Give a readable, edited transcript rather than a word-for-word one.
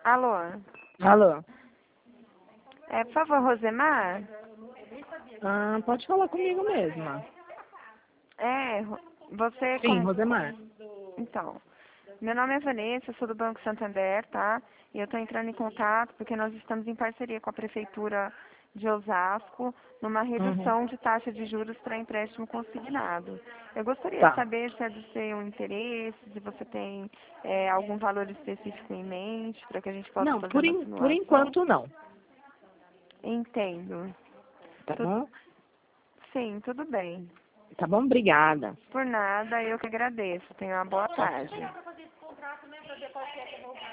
Alô? Alô? Por favor, Rosemar? Pode falar comigo mesma. Você... Sim, Rosemar. Então, meu nome é Vanessa, sou do Banco Santander, tá? E eu estou entrando em contato porque nós estamos em parceria com a Prefeitura de Osasco numa redução de taxa de juros para empréstimo consignado. Eu gostaria de Tá. saber se é do seu interesse, se você tem algum valor específico em mente para que a gente possa Não, fazer por, uma por simulação. enquanto não. Entendo. Tá bom? Sim, tudo bem. Tá bom? Obrigada. Por nada, eu que agradeço. Tenha uma boa tarde.